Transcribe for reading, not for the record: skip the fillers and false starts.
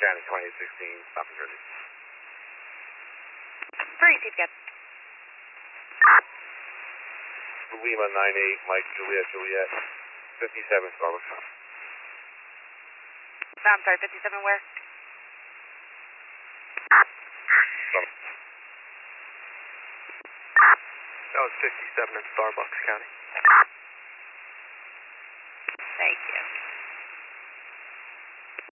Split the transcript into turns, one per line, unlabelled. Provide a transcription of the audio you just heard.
County, 2816, South New Jersey.
3, Chief Cat.
Lima 98, Mike, Juliet, 57 Starbucks.
I'm sorry, 57 where?
That was 57 in Starbucks County.